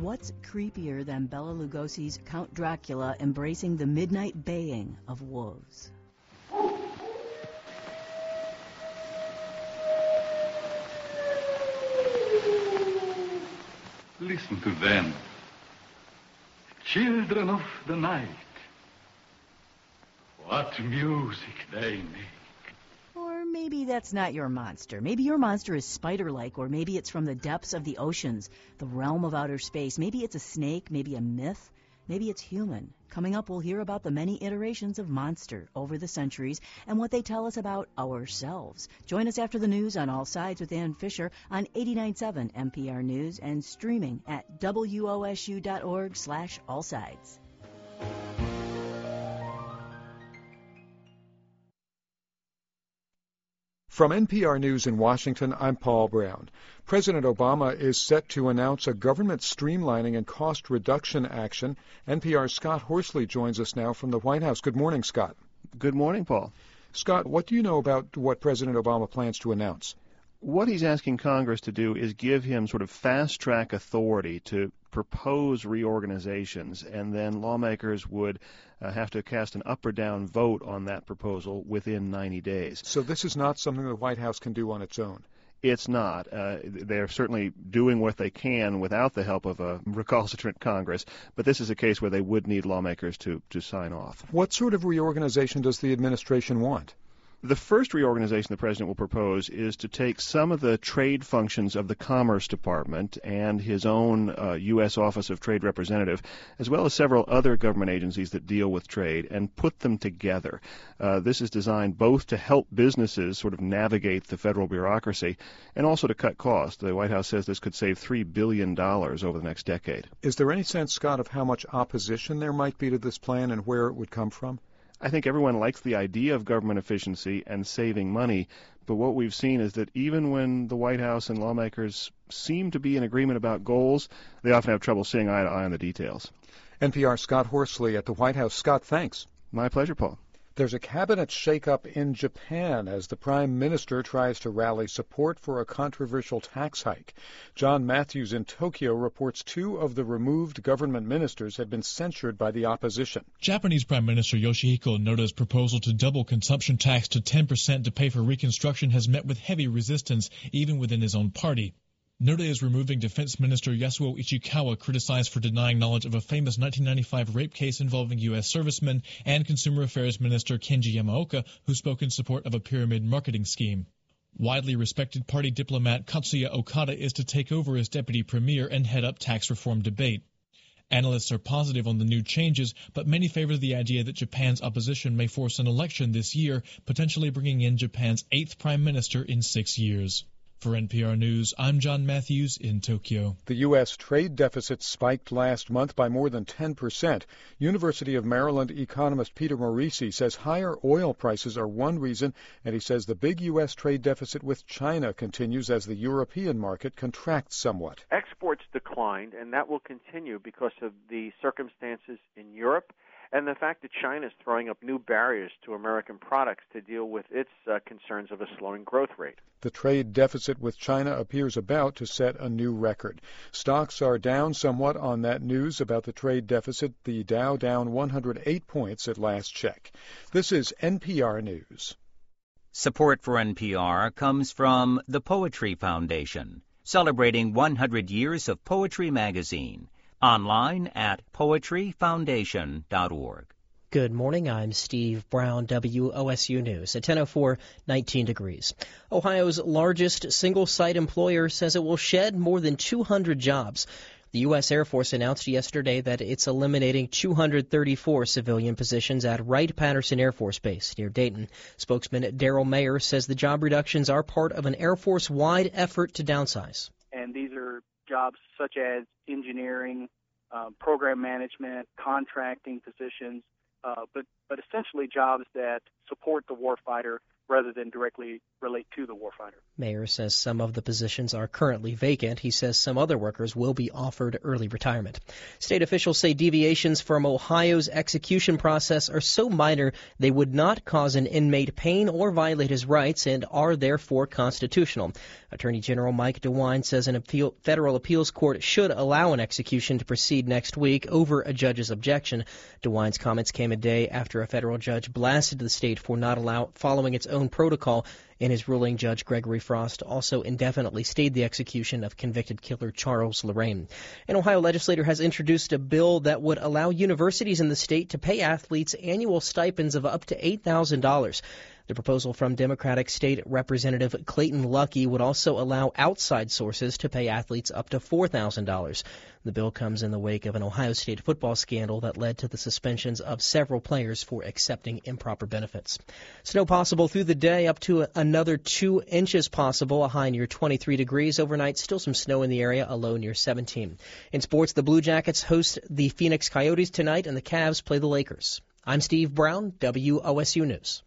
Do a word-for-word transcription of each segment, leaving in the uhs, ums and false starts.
what's creepier than Bela Lugosi's Count Dracula embracing the midnight baying of wolves? Listen to them. Children of the night. What music they make. Or maybe that's not your monster. Maybe your monster is spider-like, or maybe it's from the depths of the oceans, the realm of outer space. Maybe it's a snake, maybe a myth, maybe it's human. Coming up, we'll hear about the many iterations of monster over the centuries and what they tell us about ourselves. Join us after the news on All Sides with Ann Fisher on eighty-nine point seven N P R News and streaming at W O S U dot org slash all sides. From N P R News in Washington, I'm Paul Brown. President Obama is set to announce a government streamlining and cost reduction action. N P R's Scott Horsley joins us now from the White House. Good morning, Scott. Good morning, Paul. Scott, what do you know about what President Obama plans to announce? What he's asking Congress to do is give him sort of fast-track authority to propose reorganizations, and then lawmakers would uh, have to cast an up or down vote on that proposal within ninety days. So this is not something the White House can do on its own? It's not. Uh, they're certainly doing what they can without the help of a recalcitrant Congress, but this is a case where they would need lawmakers to, to sign off. What sort of reorganization does the administration want? The first reorganization the President will propose is to take some of the trade functions of the Commerce Department and his own uh, U S Office of Trade Representative, as well as several other government agencies that deal with trade, and put them together. Uh, this is designed both to help businesses sort of navigate the federal bureaucracy and also to cut costs. The White House says this could save three billion dollars over the next decade. Is there any sense, Scott, of how much opposition there might be to this plan and where it would come from? I think everyone likes the idea of government efficiency and saving money, but what we've seen is that even when the White House and lawmakers seem to be in agreement about goals, they often have trouble seeing eye to eye on the details. N P R's Scott Horsley at the White House. Scott, thanks. My pleasure, Paul. There's a cabinet shakeup in Japan as the Prime Minister tries to rally support for a controversial tax hike. John Matthews in Tokyo reports two of the removed government ministers have been censured by the opposition. Japanese Prime Minister Yoshihiko Noda's proposal to double consumption tax to ten percent to pay for reconstruction has met with heavy resistance, even within his own party. Noda is removing Defense Minister Yasuo Ichikawa, criticized for denying knowledge of a famous nineteen ninety-five rape case involving U S servicemen, and Consumer Affairs Minister Kenji Yamaoka, who spoke in support of a pyramid marketing scheme. Widely respected party diplomat Katsuya Okada is to take over as deputy premier and head up tax reform debate. Analysts are positive on the new changes, but many favor the idea that Japan's opposition may force an election this year, potentially bringing in Japan's eighth prime minister in six years. For N P R News, I'm John Matthews in Tokyo. The U S trade deficit spiked last month by more than ten percent. University of Maryland economist Peter Morisi says higher oil prices are one reason, and he says the big U S trade deficit with China continues as the European market contracts somewhat. Exports declined, and that will continue because of the circumstances in Europe and the fact that China is throwing up new barriers to American products to deal with its uh, concerns of a slowing growth rate. The trade deficit with China appears about to set a new record. Stocks are down somewhat on that news about the trade deficit. The Dow down one hundred eight points at last check. This is N P R News. Support for N P R comes from the Poetry Foundation, celebrating one hundred years of Poetry Magazine. Online at poetry foundation dot org. Good morning. I'm Steve Brown, W O S U News. At ten oh four, nineteen degrees. Ohio's largest single-site employer says it will shed more than two hundred jobs. The U S Air Force announced yesterday that it's eliminating two hundred thirty-four civilian positions at Wright-Patterson Air Force Base near Dayton. Spokesman Daryl Mayer says the job reductions are part of an Air Force-wide effort to downsize. And these are jobs such as engineering, uh, program management, contracting positions, uh, but, but essentially jobs that support the warfighter rather than directly relate to the warfighter. Mayer says some of the positions are currently vacant. He says some other workers will be offered early retirement. State officials say deviations from Ohio's execution process are so minor they would not cause an inmate pain or violate his rights and are therefore constitutional. Attorney General Mike DeWine says an appeal, federal appeals court should allow an execution to proceed next week over a judge's objection. DeWine's comments came a day after a federal judge blasted the state for not allow, following its own protocol. In his ruling, Judge Gregory Frost also indefinitely stayed the execution of convicted killer Charles Lorraine. An Ohio legislator has introduced a bill that would allow universities in the state to pay athletes annual stipends of up to eight thousand dollars. The proposal from Democratic State Representative Clayton Luckey would also allow outside sources to pay athletes up to four thousand dollars. The bill comes in the wake of an Ohio State football scandal that led to the suspensions of several players for accepting improper benefits. Snow possible through the day, up to another two inches possible, a high near twenty-three degrees. Overnight, still some snow in the area, a low near seventeen. In sports, the Blue Jackets host the Phoenix Coyotes tonight, and the Cavs play the Lakers. I'm Steve Brown, W O S U News.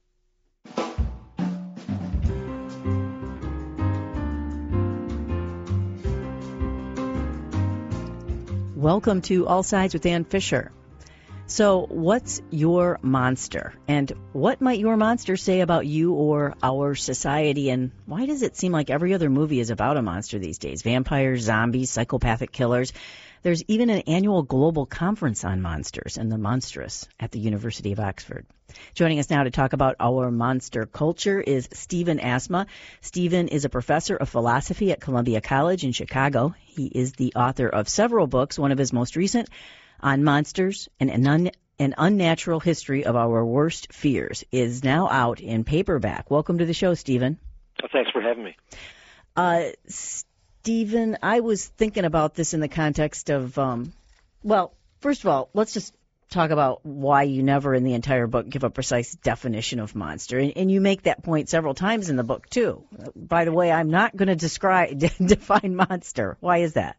Welcome to All Sides with Ann Fisher. So, what's your monster? And what might your monster say about you or our society? And why does it seem like every other movie is about a monster these days? Vampires, zombies, psychopathic killers. There's even an annual global conference on monsters and the monstrous at the University of Oxford. Joining us now to talk about our monster culture is Stephen Asma. Stephen is a professor of philosophy at Columbia College in Chicago. He is the author of several books, one of his most recent, On Monsters and an, un- an Unnatural History of Our Worst Fears, is now out in paperback. Welcome to the show, Stephen. Well, thanks for having me. Uh, Stephen, I was thinking about this in the context of, um, well, first of all, let's just talk about why you never in the entire book give a precise definition of monster. And, and you make that point several times in the book, too. By the way, I'm not going to describe define monster. Why is that?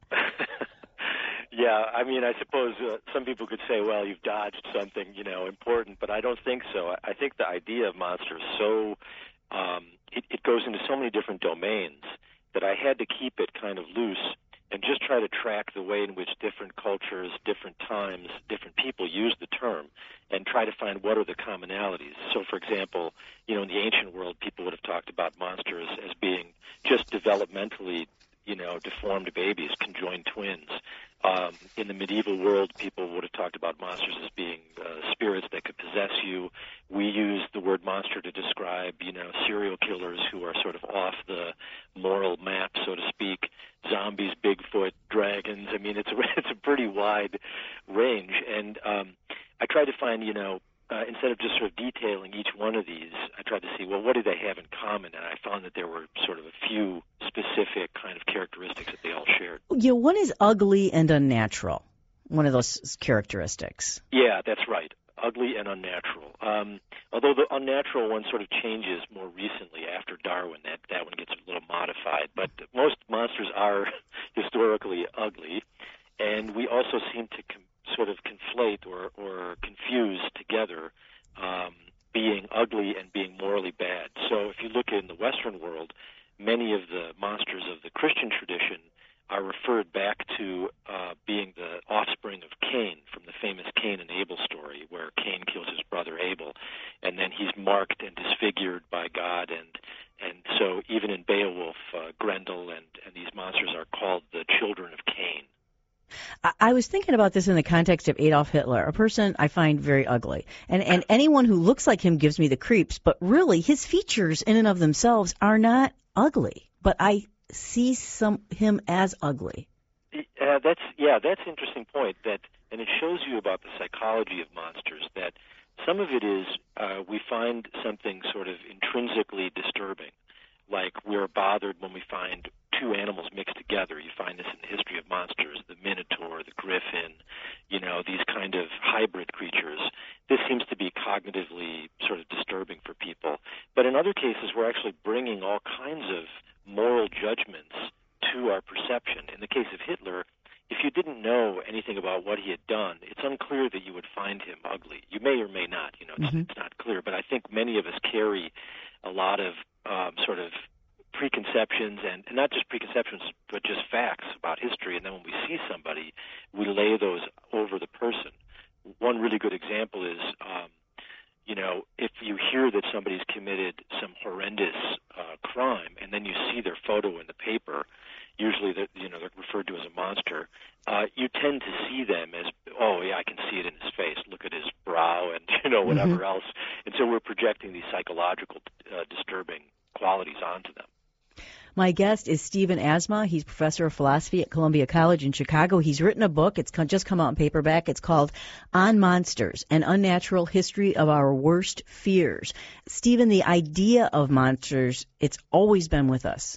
Yeah, I mean, I suppose uh, some people could say, well, you've dodged something, you know, important, but I don't think so. I think the idea of monster is so, um, it, it goes into so many different domains that I had to keep it kind of loose and just try to track the way in which different cultures, different times, different people use the term and try to find what are the commonalities. So, for example, you know, in the ancient world, people would have talked about monsters as being just developmentally, you know, deformed babies, conjoined twins. Um, in the medieval world, people would have talked about monsters as being uh, spirits that could possess you. We use the word monster to describe, you know, serial killers who are sort of off the moral map, so to speak. Zombies, Bigfoot, dragons. I mean, it's a, it's a pretty wide range. And um, I tried to find, you know, uh, instead of just sort of detailing each one of these, I tried to see, well, what do they have in common? And I found that there were sort of a few specific kind of characteristics that they all shared. Yeah, one is ugly and unnatural, one of those characteristics. Yeah, that's right. Ugly and unnatural. Um, although the unnatural one sort of changes more recently after Darwin. That, that one gets a little modified. But most monsters are historically ugly, and we also seem to com- sort of conflate or, or confuse together um, being ugly and being morally bad. So if you look in the Western world, many of the monsters of the Christian tradition are referred back to uh, being the offspring of Cain from the famous Cain and Abel story, where Cain kills his brother Abel, and then he's marked and disfigured by God, and and so even in Beowulf, uh, Grendel and, and these monsters are called the children of Cain. I was thinking about this in the context of Adolf Hitler, a person I find very ugly. And, and anyone who looks like him gives me the creeps, but really his features in and of themselves are not ugly. But I see some him as ugly. Uh, that's yeah, that's an interesting point. That and it shows you about the psychology of monsters. That some of it is uh, we find something sort of intrinsically disturbing, like we're bothered when we find two animals mixed together. You find this in the history of monsters: the Minotaur, the Griffin. You know, these kind of hybrid creatures. This seems to be cognitively sort of disturbing for people. But in other cases, we're actually bringing all kinds of moral judgments to our perception. In the case of Hitler, if you didn't know anything about what he had done, it's unclear that you would find him ugly. You may or may not, you know, it's, mm-hmm. it's not clear, but I think many of us carry a lot of um, sort of preconceptions, and, and not just preconceptions, but just facts about history. And then when we see somebody, we lay those over the person. One really good example is, um, you know, if you hear that somebody's committed some horrendous uh, crime, and then you see their photo in the paper, usually that you know they're referred to as a monster, uh, you tend to see them as, oh yeah, I can see it in his face. Look at his brow, and you know whatever mm-hmm. else. And so we're projecting these psychological uh, disturbing qualities onto them. My guest is Stephen Asma. He's professor of philosophy at Columbia College in Chicago. He's written a book. It's just come out in paperback. It's called On Monsters, An Unnatural History of Our Worst Fears. Stephen, the idea of monsters, it's always been with us.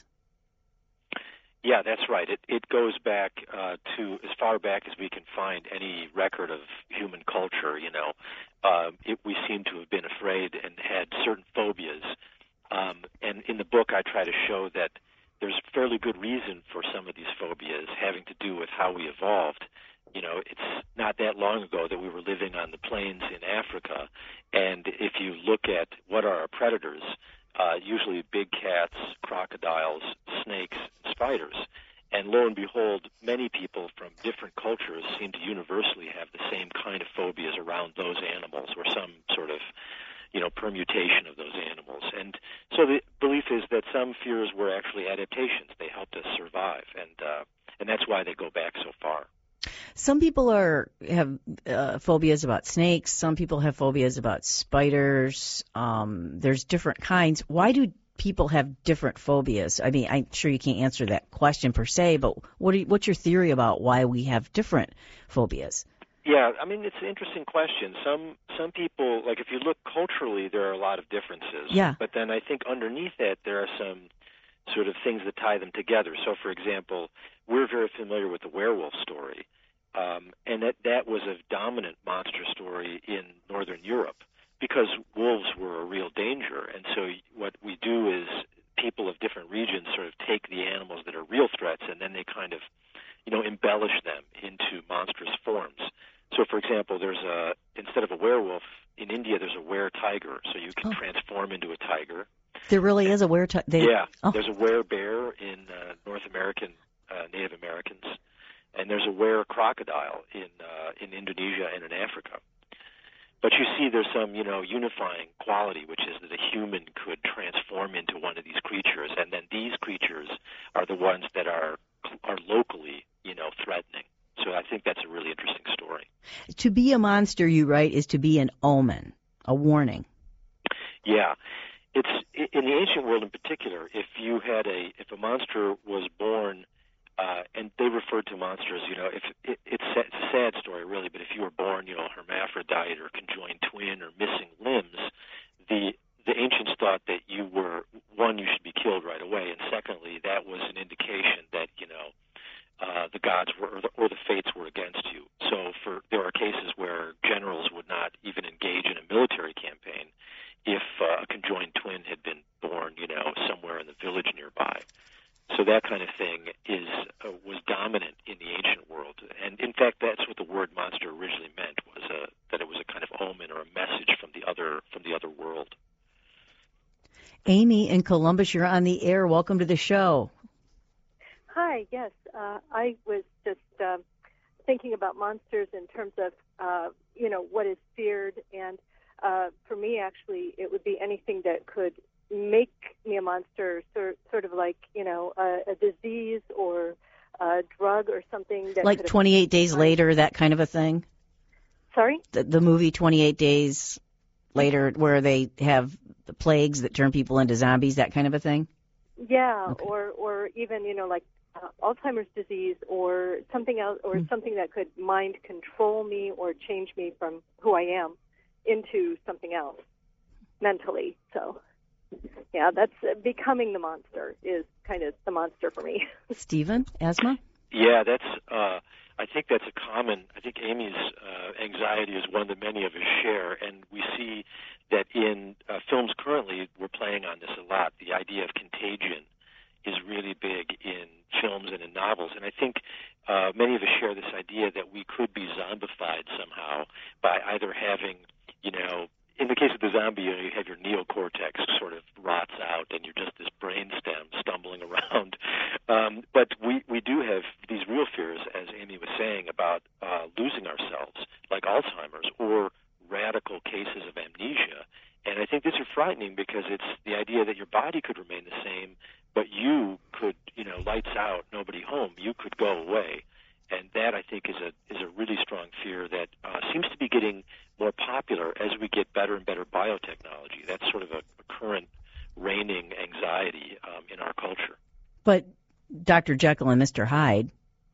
Yeah, that's right. It it goes back uh, to as far back as we can find any record of human culture. You know, uh, it, we seem to have been afraid and had certain phobias. Um, and in the book, I try to show that there's fairly good reason for some of these phobias having to do with how we evolved. You know, it's not that long ago that we were living on the plains in Africa, and if you look at what are our predators, uh, usually big cats, crocodiles, snakes, spiders. And lo and behold, many people from different cultures seem to universally have the same kind of phobias around those animals, or some sort of you know, permutation of those animals. And so the belief is that some fears were actually adaptations. They helped us survive, and uh, and that's why they go back so far. Some people are have uh, phobias about snakes. Some people have phobias about spiders. Um, there's different kinds. Why do people have different phobias? I mean, I'm sure you can't answer that question per se, but what are you, what's your theory about why we have different phobias? Yeah, I mean, it's an interesting question. Some some people, like if you look culturally, there are a lot of differences. Yeah. But then I think underneath that, there are some sort of things that tie them together. So, for example, we're very familiar with the werewolf story, um, and that, that was a dominant monster story in Northern Europe because wolves were a real danger. And so what we do is people of different regions sort of take the animals that are real threats, and then they kind of, you know, embellish them into monstrous forms. So, for example, there's a instead of a werewolf in India, there's a were-tiger, so you can oh. transform into a tiger. There really is a were-tiger. Yeah, oh. there's a were-bear in uh, North American uh, Native Americans, and there's a were-crocodile in uh, in Indonesia and in Africa. But you see, there's some you know unifying quality, which is that a human could transform into one of these creatures, and then these creatures are the ones that are are locally you know threatening. So I think that's a really interesting story. To be a monster, you write, is to be an omen, a warning. Yeah. It's in the ancient world in particular, if you had a if a monster was born, uh, and they referred to monsters, you know, if it, it's, it's a sad story really, but if you were born, you know, hermaphrodite or conjoined twin or missing limbs, the the ancients thought that you were, one, you should be killed right away, and secondly, that was an indication that, you know, Uh, the gods were, or the, or the fates were against you. So for there are cases where generals would not even engage in a military campaign if uh, a conjoined twin had been born, you know, somewhere in the village nearby. So that kind of thing is uh, was dominant in the ancient world, and in fact, that's what the word monster originally meant, was a, that it was a kind of omen or a message from the other from the other world. Amy in Columbus, you're on the air. Welcome to the show. Hi, yes. Uh, I was just uh, thinking about monsters in terms of, uh, you know, what is feared. And uh, for me, actually, it would be anything that could make me a monster, sort, sort of like, you know, a, a disease or a drug or something. That like twenty-eight Days Later, that kind of a thing? Sorry? The, the movie twenty-eight Days Later, where they have the plagues that turn people into zombies, that kind of a thing? Yeah, okay. or, or even, you know, like, Uh, Alzheimer's disease or something else, or mm. something that could mind control me or change me from who I am into something else mentally. So, yeah, that's uh, becoming the monster is kind of the monster for me. Stephen, Asma? Yeah, that's. Uh, I think that's a common. I think Amy's uh, anxiety is one that many of us share, and we see that in uh, films currently we're playing on this a lot. The idea of contagion is really big in films and in novels. And I think uh, many of us share this idea that we could be zombified somehow by either having, you know, in the case of the zombie, you know, you have your neocortex sort of rise Um, but we, we do have these real fears, as Amy was saying, about uh, losing ourselves, like Alzheimer's or radical cases of amnesia. And I think these are frightening because it's the idea that your body could remain the same, but you could, you know, lights out, nobody home, you could go away. And that, I think, is a is a really strong fear that uh, seems to be getting more popular as we get better and better biotechnology. That's sort of a, a current reigning anxiety um, in our culture. But Doctor Jekyll and Mister Hyde.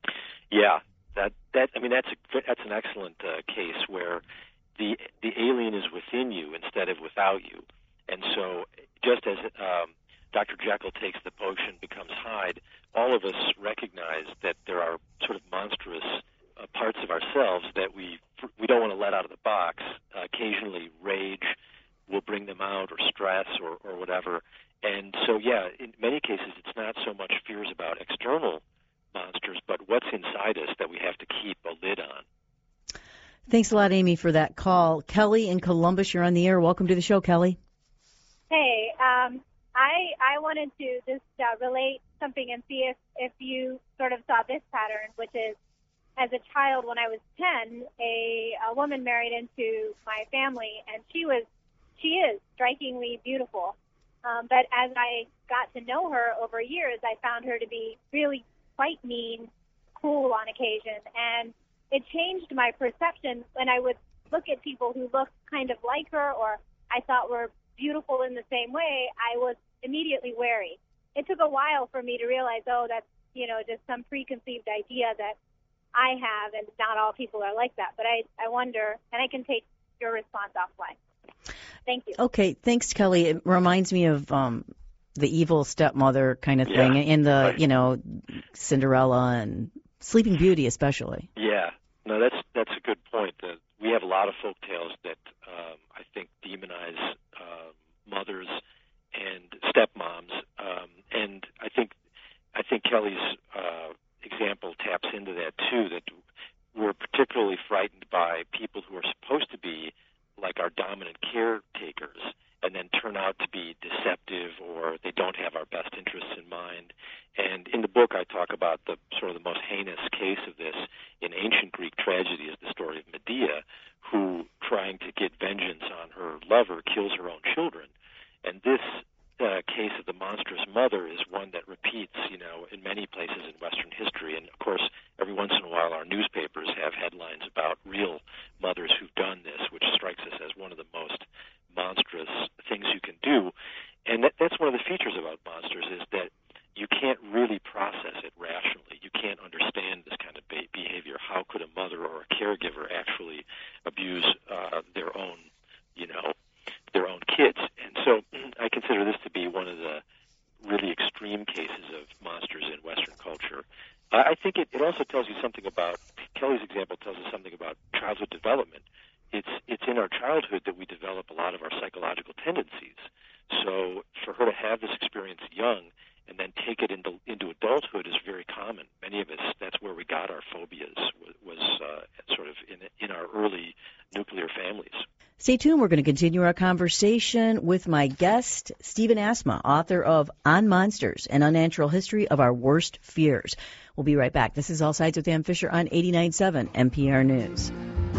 Yeah, that that I mean that's a, that's an excellent uh, case where the the alien is within you instead of without you, and so just as um, Doctor Jekyll takes the potion, becomes Hyde, all of us recognize that there are sort of monstrous uh, parts of ourselves that we we don't want to let out of the box. Uh, occasionally, rage will bring them out, or stress, or, or whatever. And so, yeah, in many cases, it's not so much fears about external monsters, but what's inside us that we have to keep a lid on. Thanks a lot, Amy, for that call. Kelly in Columbus, you're on the air. Welcome to the show, Kelly. Hey, um, I I wanted to just uh, relate something and see if, if you sort of saw this pattern, which is, as a child, when I was ten, a, a woman married into my family, and she was, she is strikingly beautiful. Um, but as I got to know her over years, I found her to be really quite mean, cruel on occasion, and it changed my perception when I would look at people who looked kind of like her or I thought were beautiful in the same way. I was immediately wary. It took a while for me to realize, oh, that's, you know, just some preconceived idea that I have, and not all people are like that. But I, I wonder, and I can take your response offline. Thank you. Okay, thanks, Kelly. It reminds me of um, the evil stepmother kind of thing, Yeah, in the, right. you know, Cinderella and Sleeping Beauty especially. Yeah, no, that's that's a good point. Uh, we have a lot of folk tales that um, I think demonize uh, mothers and stepmoms, um, and I think I think Kelly's uh, example taps into that too. That we're particularly frightened by people who are supposed to be like our dominant caretakers, and then turn out to be deceptive, or they don't have our best interests in mind. And in the book, I talk about the sort of the most heinous case of this in ancient Greek tragedy is the story of Medea, who, trying to get vengeance on her lover, kills her own children. And this uh, case of the monstrous mother is one that repeats, you know, in many places in Western history. And of course, every once in a while, our newspapers have headlines about real mothers who've done this, which strikes us as one of the most monstrous things you can do. And that, that's one of the features about monsters, is that you can't really process it rationally. You can't understand this kind of be- behavior. How could a mother or a caregiver actually abuse uh, their own, you know, their own kids? And so I consider this to be one of the really extreme cases of monsters in Western culture. Uh, I think it, it also tells you something about, Kelly's example tells us something about childhood development. It's it's in our childhood that we develop a lot of our psychological tendencies. So for her to have this experience young and then take it into into adulthood is very common. Many of us, that's where we got our phobias, was, was uh, sort of in in our early nuclear families. Stay tuned. We're going to continue our conversation with my guest, Stephen Asma, author of On Monsters, an Unnatural History of Our Worst Fears. We'll be right back. This is All Sides with Ann Fisher on eighty-nine point seven N P R News.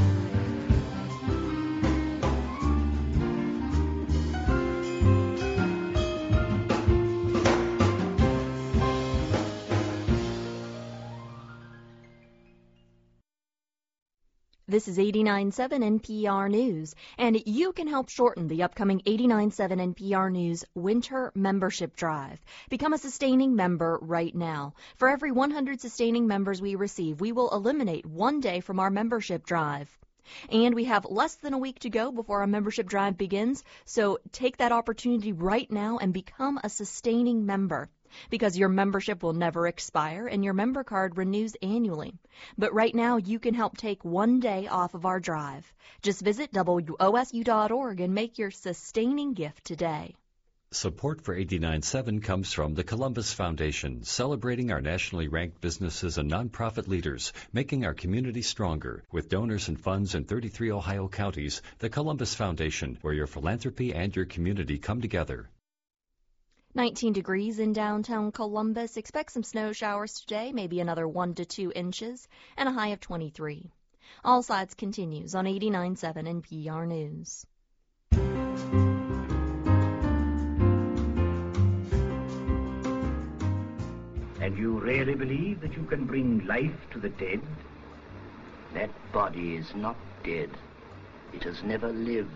This is eighty-nine point seven N P R News, and you can help shorten the upcoming eighty-nine point seven N P R News Winter Membership Drive. Become a sustaining member right now. For every one hundred sustaining members we receive, we will eliminate one day from our membership drive. And we have less than a week to go before our membership drive begins, so take that opportunity right now and become a sustaining member. Because your membership will never expire and your member card renews annually. But right now, you can help take one day off of our drive. Just visit W O S U dot org and make your sustaining gift today. Support for eighty-nine point seven comes from the Columbus Foundation, celebrating our nationally ranked businesses and nonprofit leaders, making our community stronger. With donors and funds in thirty-three Ohio counties, the Columbus Foundation, where your philanthropy and your community come together. nineteen degrees in downtown Columbus. Expect some snow showers today, maybe another one to two inches, and a high of twenty-three. All Sides continues on eighty-nine point seven N P R News. And you really believe that you can bring life to the dead? That body is not dead. It has never lived.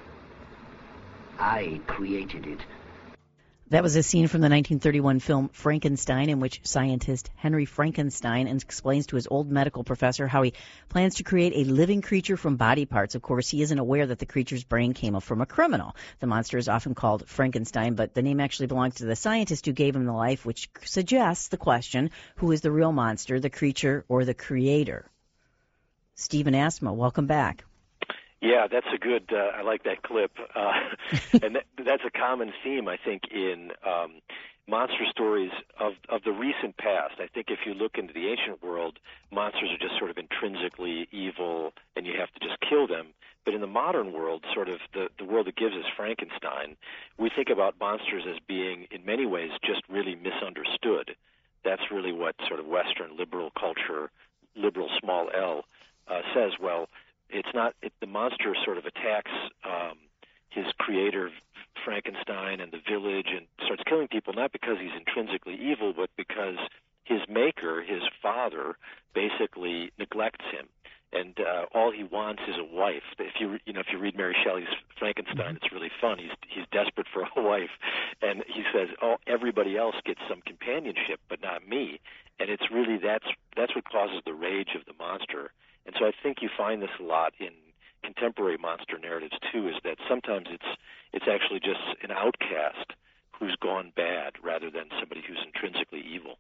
I created it. That was a scene from the nineteen thirty-one film Frankenstein, in which scientist Henry Frankenstein explains to his old medical professor how he plans to create a living creature from body parts. Of course, he isn't aware that the creature's brain came from a criminal. The monster is often called Frankenstein, but the name actually belongs to the scientist who gave him the life, which suggests the question, who is the real monster, the creature or the creator? Stephen Asma, welcome back. Yeah, that's a good, uh, I like that clip. Uh, and that, that's a common theme, I think, in um, monster stories of, of the recent past. I think if you look into the ancient world, monsters are just sort of intrinsically evil and you have to just kill them. But in the modern world, sort of the, the world that gives us Frankenstein, we think about monsters as being, in many ways, just really misunderstood. That's really what sort of Western liberal culture, liberal small L, uh, says. Well, it's not, it, the monster sort of attacks um, his creator, Frankenstein, and the village and starts killing people, not because he's intrinsically evil, but because his maker, his father, basically neglects him. And uh, all he wants is a wife. If you you know if you read Mary Shelley's Frankenstein, it's really fun. He's he's desperate for a wife, and he says, "Oh, everybody else gets some companionship, but not me." And it's really that's that's what causes the rage of the monster. And so I think you find this a lot in contemporary monster narratives too. Is that sometimes it's it's actually just an outcast who's gone bad rather than somebody who's intrinsically evil.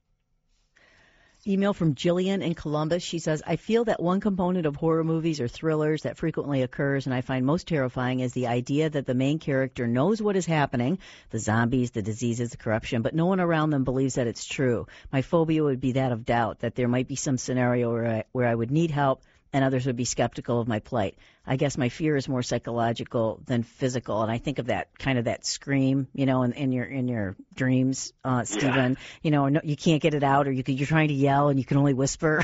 Email from Jillian in Columbus. She says, I feel that one component of horror movies or thrillers that frequently occurs and I find most terrifying is the idea that the main character knows what is happening, the zombies, the diseases, the corruption, but no one around them believes that it's true. My phobia would be that of doubt, that there might be some scenario where I, where I would need help and others would be skeptical of my plight. I guess my fear is more psychological than physical, and I think of that kind of that scream, you know, in, in your in your dreams, uh, Stephen. Yeah. You know, no, you can't get it out, or you could, you're trying to yell and you can only whisper.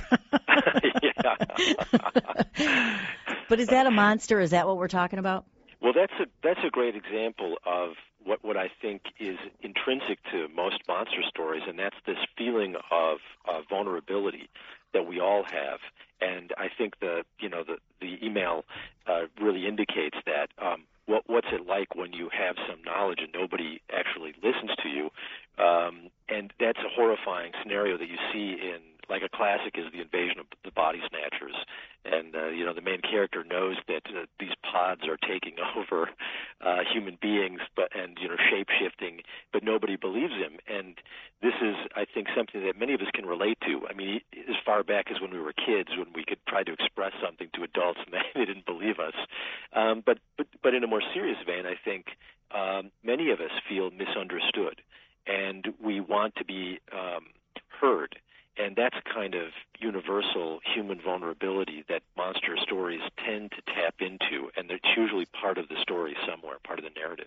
But is that a monster? Is that what we're talking about? Well, that's a that's a great example of what what I think is intrinsic to most monster stories, and that's this feeling of uh, vulnerability that we all have. And I think the you know the the email uh, really indicates that. Um, what what's it like when you have some knowledge and nobody actually listens to you? Um, and that's a horrifying scenario that you see in, like, a classic is The Invasion of the Body Snatchers. And, uh, you know, the main character knows that uh, these pods are taking over uh, human beings but and, you know, shape-shifting, but nobody believes him. And this is, I think, something that many of us can relate to. I mean, as far back as when we were kids, when we could try to express something to adults and they didn't believe us. Um, but, but, but in a more serious vein, I think um, many of us feel misunderstood, and we want to be um, heard. And that's a kind of universal human vulnerability that monster stories tend to tap into, and it's usually part of the story somewhere, part of the narrative.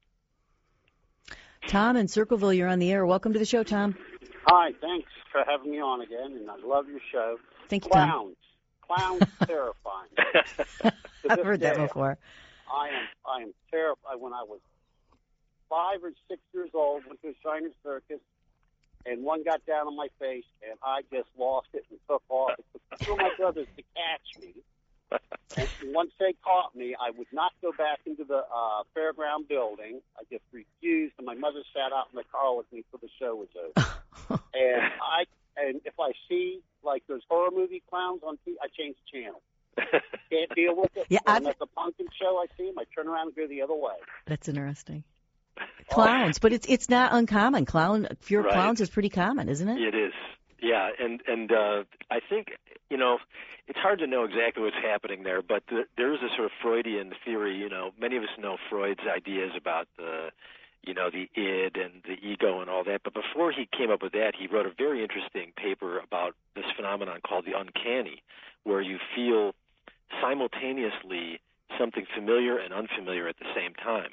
Tom in Circleville, you're on the air. Welcome to the show, Tom. Hi, thanks for having me on again, and I love your show. Thank you, Clowns. Tom. Clowns terrifying. I've heard that before. I am I am terrified. When I was five or six years old, went to a Shiner Circus, and one got down on my face, and I just lost it and took off. It took two of my brothers to catch me. And once they caught me, I would not go back into the uh, fairground building. I just refused, and my mother sat out in the car with me till the show was over. and I and if I see, like, those horror movie clowns on T V, I change the channel. Can't deal with it. Yeah, when at the pumpkin show I see them, I turn around and go the other way. That's interesting. Clowns, but it's it's not uncommon. Clown fear of Right. clowns is pretty common, isn't it? It is, yeah, and and uh, I think you know it's hard to know exactly what's happening there, but the, there is a sort of Freudian theory. You know, many of us know Freud's ideas about the you know the id and the ego and all that, but before he came up with that, he wrote a very interesting paper about this phenomenon called the uncanny, where you feel simultaneously something familiar and unfamiliar at the same time.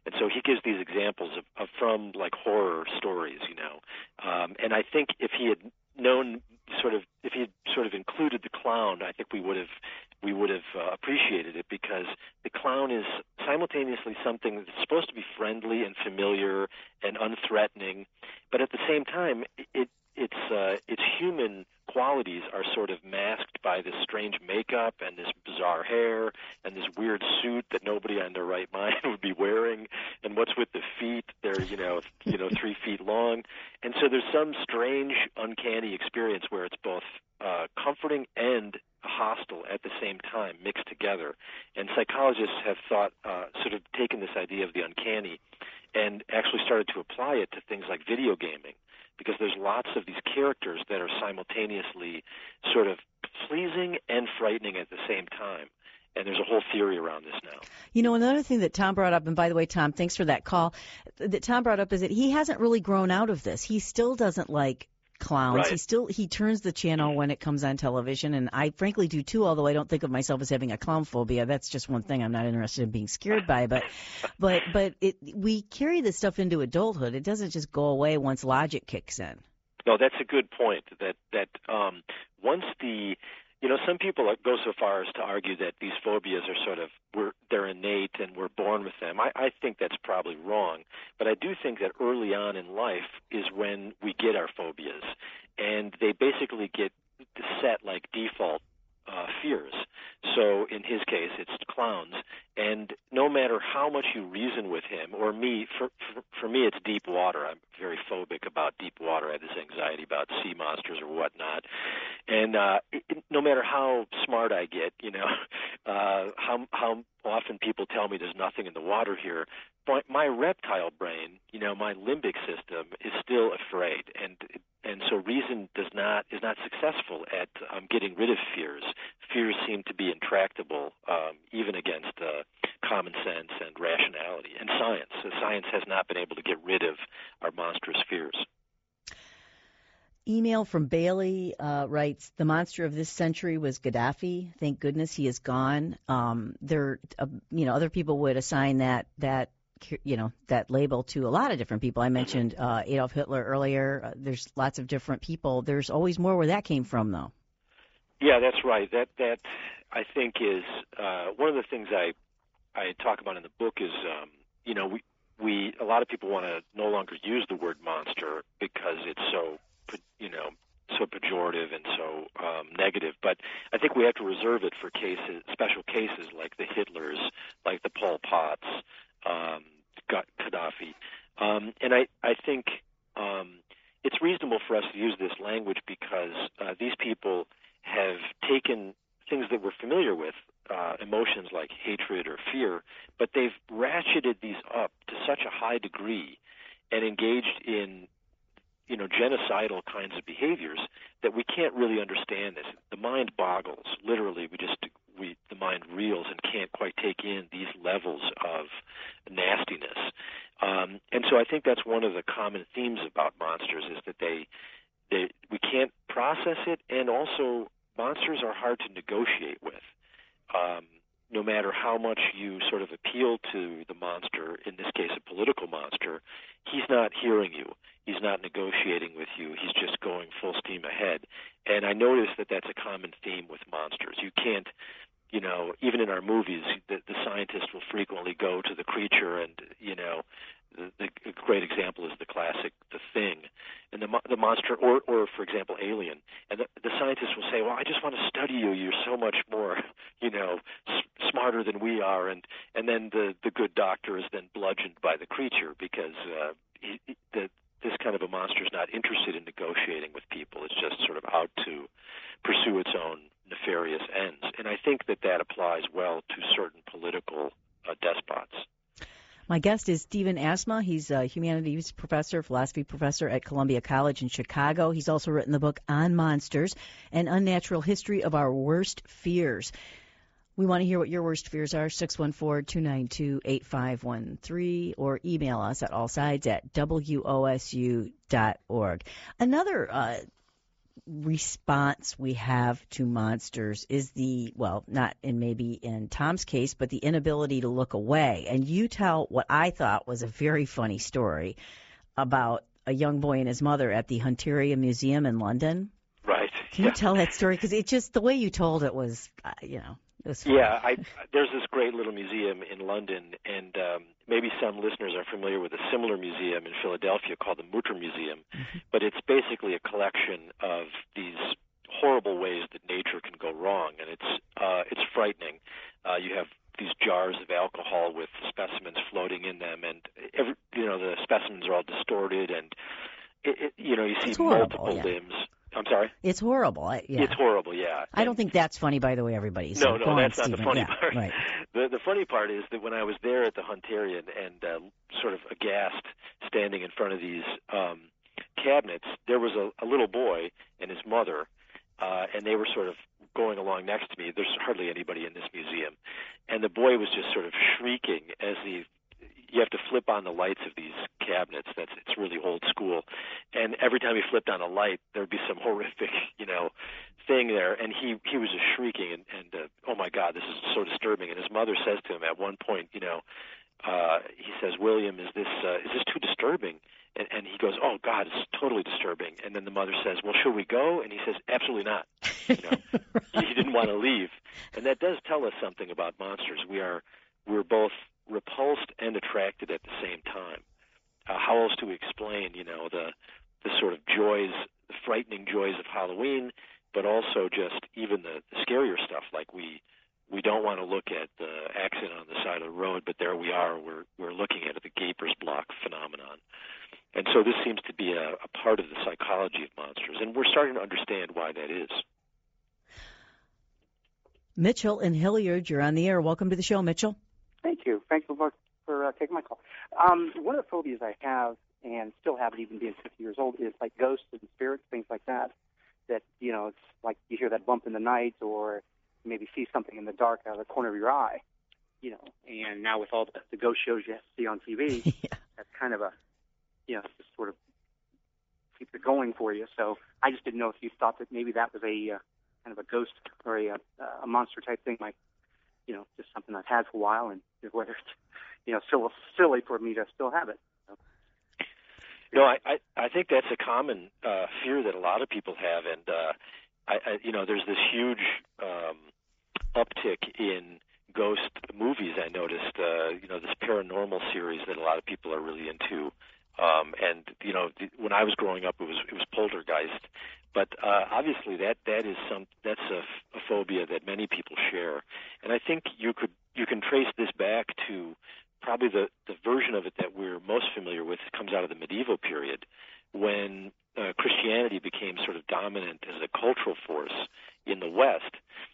And so he gives these examples of, of from like horror stories, you know. Um, and I think if he had known sort of, if he had sort of included the clown, I think we would have we would have uh, appreciated it, because the clown is simultaneously something that's supposed to be friendly and familiar and unthreatening, but at the same time, it its uh, its human qualities are sort of masked by this strange makeup and this bizarre hair and this weird suit that nobody on their right mind would be wearing. And what's with the feet? They're, you know, you know, three feet long. And so there's some strange, uncanny experience where it's both uh, comforting and hostile at the same time, mixed together. And psychologists have thought, uh, sort of taken this idea of the uncanny and actually started to apply it to things like video gaming, because there's lots of these characters that are simultaneously sort of pleasing and frightening at the same time. And there's a whole theory around this now. You know, another thing that Tom brought up, and by the way, Tom, thanks for that call, that Tom brought up is that he hasn't really grown out of this. He still doesn't like clowns. Right. He still he turns the channel when it comes on television, and I frankly do too, although I don't think of myself as having a clown phobia. That's just one thing I'm not interested in being scared by. But but but it, we carry this stuff into adulthood. It doesn't just go away once logic kicks in. No, that's a good point. That that um, once the You know, some people go so far as to argue that these phobias are sort of, we're, they're innate and we're born with them. I, I think that's probably wrong. But I do think that early on in life is when we get our phobias. And they basically get set like default uh, fears. So in his case, it's clowns. And no matter how much you reason with him, or me, for, for, for me, it's deep water. I'm very phobic about deep water. I have this anxiety about sea monsters or whatnot. And uh, it, no matter how smart I get, you know, uh, how how often people tell me there's nothing in the water here, but my reptile brain, you know, my limbic system is still afraid, and and so reason does not is not successful at um, getting rid of fears. Fears seem to be intractable, um, even against uh, common sense and rationality and science. So science has not been able to get rid of our monstrous fears. Email from Bailey uh, writes, the monster of this century was Gaddafi. Thank goodness he is gone. Um, there, uh, you know, other people would assign that that you know that label to a lot of different people. I mentioned uh, Adolf Hitler earlier. Uh, there's lots of different people. There's always more where that came from, though. Yeah, that's right. That that I think is uh, one of the things I I talk about in the book is um, you know we we a lot of people want to no longer use the word monster because it's so you know, so pejorative and so um, negative. But I think we have to reserve it for cases, special cases like the Hitlers, like the Pol Pots, um, Gaddafi. Um, and I, I think um, it's reasonable for us to use this language because uh, these people have taken things that we're familiar with, uh, emotions like hatred or fear, but they've ratcheted these up to such a high degree and engaged in you know, genocidal kinds of behaviors that we can't really understand this. The mind boggles. Literally, we just, we, the mind reels and can't quite take in these levels of nastiness. Um, and so I think that's one of the common themes about monsters is that they, they, we can't process it, and also monsters are hard to negotiate with. Um, no matter how much you sort of appeal to the monster, in this case a political monster, he's not hearing you. He's not negotiating with you. He's just going full steam ahead. And I notice that that's a common theme with monsters. You can't, you know, even in our movies, the, the scientist will frequently go to the creature and, you know, the, the a great example is the classic The Thing. And the, the monster, or, or, for example, Alien. And the, the scientist will say, well, I just want to study you. You're so much more, you know, s- smarter than we are. And, and then the, the good doctor is then bludgeoned by the creature because uh, he, he, the this kind of a monster is not interested in negotiating with people. It's just sort of out to pursue its own nefarious ends. And I think that that applies well to certain political uh, despots. My guest is Stephen Asma. He's a humanities professor, philosophy professor at Columbia College in Chicago. He's also written the book On Monsters, An Unnatural History of Our Worst Fears. We want to hear what your worst fears are, six one four, two nine two, eight five one three, or email us at allsides at W O S U dot org. Another uh, response we have to monsters is the, well, not in maybe in Tom's case, but the inability to look away. And you tell what I thought was a very funny story about a young boy and his mother at the Hunteria Museum in London. Right. Can yeah. you tell that story? Because it just, the way you told it was, uh, you know, it was funny. Yeah, I, there's this great little museum in London, and um, maybe some listeners are familiar with a similar museum in Philadelphia called the Mutter Museum, mm-hmm. but it's basically a collection of these horrible ways that nature can go wrong, and it's uh, it's frightening. Uh, you have these jars of alcohol with specimens floating in them, and every, you know the specimens are all distorted, and it, it, you know you see multiple yeah. limbs. I'm sorry? It's horrible. I, yeah. It's horrible, yeah. I don't think that's funny, by the way, everybody. So no, no, go that's on, not Stephen. the funny yeah, part. Right. The, the funny part is that when I was there at the Hunterian and uh, sort of aghast standing in front of these um, cabinets, there was a, a little boy and his mother, uh, and they were sort of going along next to me. There's hardly anybody in this museum. And the boy was just sort of shrieking as he you have to flip on the lights of these cabinets. That's it's really old school. And every time he flipped on a light, there'd be some horrific, you know, thing there. And he he was just shrieking and, and uh, oh my God, this is so disturbing. And his mother says to him at one point, you know, uh, he says, William, is this uh, is this too disturbing? And, and he goes, oh God, it's totally disturbing. And then the mother says, well, should we go? And he says, absolutely not. You know, right. He didn't want to leave. And that does tell us something about monsters. We are we're both repulsed and attracted at the same time. Uh, how else do we explain, you know, the the sort of joys, the frightening joys of Halloween, but also just even the, the scarier stuff, like we we don't want to look at the accident on the side of the road, but there we are, we're we're looking at the Gaper's Block phenomenon. And so this seems to be a, a part of the psychology of monsters, and we're starting to understand why that is. Mitchell in Hilliard, you're on the air. Welcome to the show, Mitchell. Thank you. Thanks for, for uh, taking my call. Um, one of the phobias I have, and still have even being fifty years old, is like ghosts and spirits, things like that. That, you know, it's like you hear that bump in the night or maybe see something in the dark out of the corner of your eye, you know. And now with all the, the ghost shows you have to see on T V, yeah. That's kind of a, you know, just sort of keeps it going for you. So I just didn't know if you thought that maybe that was a uh, kind of a ghost or a, a monster type thing, like, you know, just something I've had for a while, and whether it's, you know, still silly for me to still have it. So. No, I, I I think that's a common uh, fear that a lot of people have, and uh, I, I you know, there's this huge um, uptick in ghost movies. I noticed, uh, you know, this paranormal series that a lot of people are really into. Um, and you know, the, when I was growing up, it was it was Poltergeist. But uh, obviously, that that is some that's a, a phobia that many people share. And I think you could you can trace this back to probably the, the version of it that we're most familiar with comes out of the medieval period, when uh, Christianity became sort of dominant as a cultural force in the West.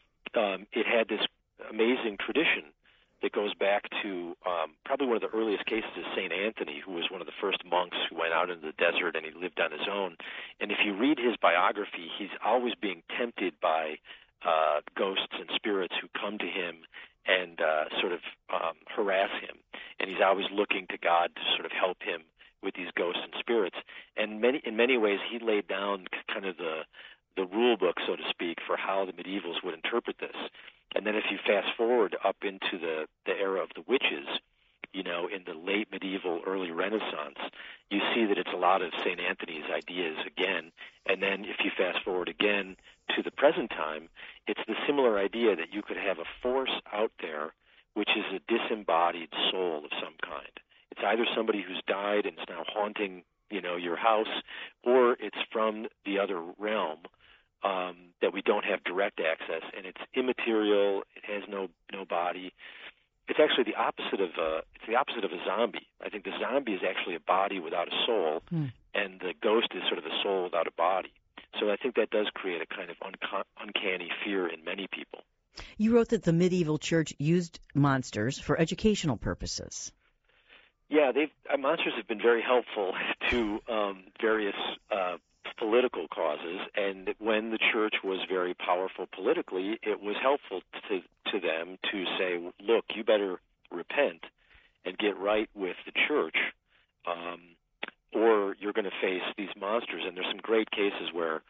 Um, it had this amazing tradition that goes back to um, probably one of the earliest cases is Saint Anthony, who was one of the first monks who went out into the desert and he lived on his own. And if you read his biography, he's always being tempted by uh, ghosts and spirits who come to him and uh, sort of um, harass him. And he's always looking to God to sort of help him with these ghosts and spirits. And many, in many ways, he laid down kind of the the rule book, so to speak, for how the medievals would interpret this. And then if you fast forward up into the, the era of the witches, you know, in the late medieval, early Renaissance, you see that it's a lot of Saint Anthony's ideas again. And then if you fast forward again to the present time, it's the similar idea that you could have a force out there which is a disembodied soul of some kind. It's either somebody who's died and is now haunting, you know, your house, or it's from the other realm. Um, that we don't have direct access, and it's immaterial. It has no no body. It's actually the opposite of a it's the opposite of a zombie. I think the zombie is actually a body without a soul, mm. and the ghost is sort of a soul without a body. So I think that does create a kind of unco- uncanny fear in many people. You wrote that the medieval church used monsters for educational purposes. Yeah, they've uh, monsters have been very helpful to um, various. Uh, political causes, and when the church was very powerful politically, it was helpful to to them to say, look, you better repent and get right with the church, um, or you're going to face these monsters. And there's some great cases where